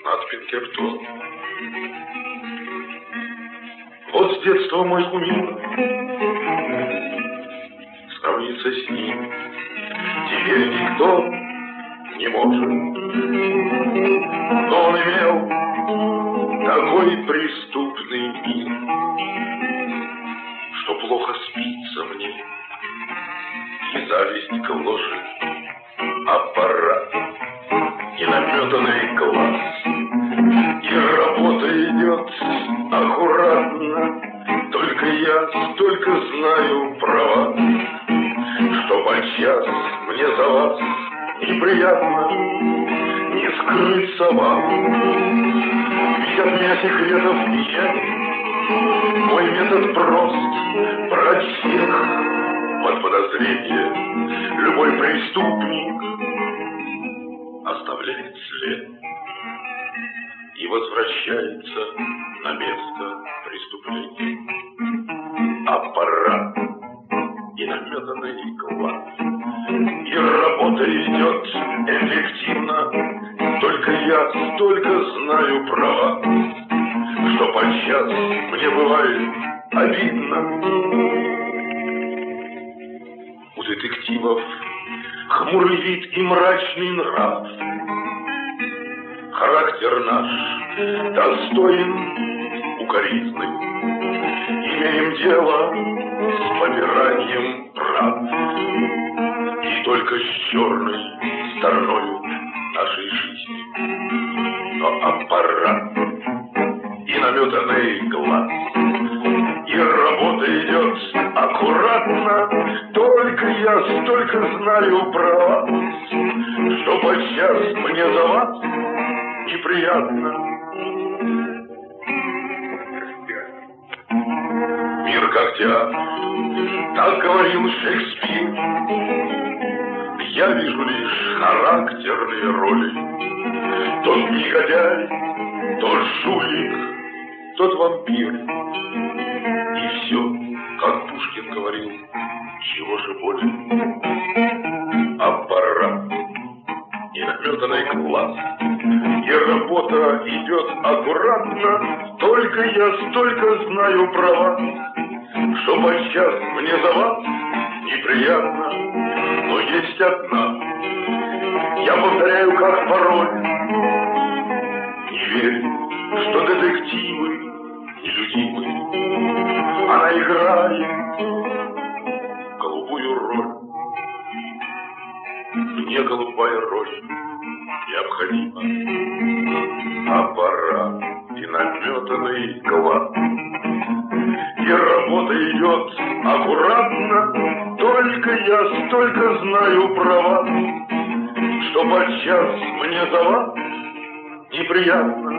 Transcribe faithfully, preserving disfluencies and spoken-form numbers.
над Пинкертон. Вот с детства мой кумир, сравниться с ним теперь никто не может. Но он имел такой преступный мир, что плохо спится мне, и зависть гложет аппарат и наметанный глаз. И работа идет аккуратно, только я столько знаю права, что подчас мне за вас неприятно не скрыться вам. Ведь от меня секретов нет, мой метод прост: брать всех под подозрение. Любой преступник оставляет след и возвращается на место преступления. Аппарат и наметанный глаз, и работа идет эффективно, только я столько знаю права, что подчас мне бывает обидно. У детективов хмурый вид и мрачный нрав. Характер наш достоин укоризны. Имеем дело с попиранием прав, и только с черной стороною нашей жизни. Но аппарат и наметанный глаз, и работа идет аккуратно, только я столько знаю права, что подчас мне за вас неприятно. Мир как театр, так говорил Шекспир. Я вижу лишь характерные роли. Тот негодяй, тот жулик, тот вампир. И все, как Пушкин говорил, чего же более. Аппарат и наметанный глаз, и работа идет аккуратно, только я столько знаю права, что подчас мне за вас неприятно, но есть одна. Я повторяю как пароль: не верь, что детективы нелюдимы. Она играет голубую роль. Мне голубая роль необходима. Аппарат и наметанный глаз, и работа идет аккуратно, только я столько знаю права, что подчас мне за вас неприятно.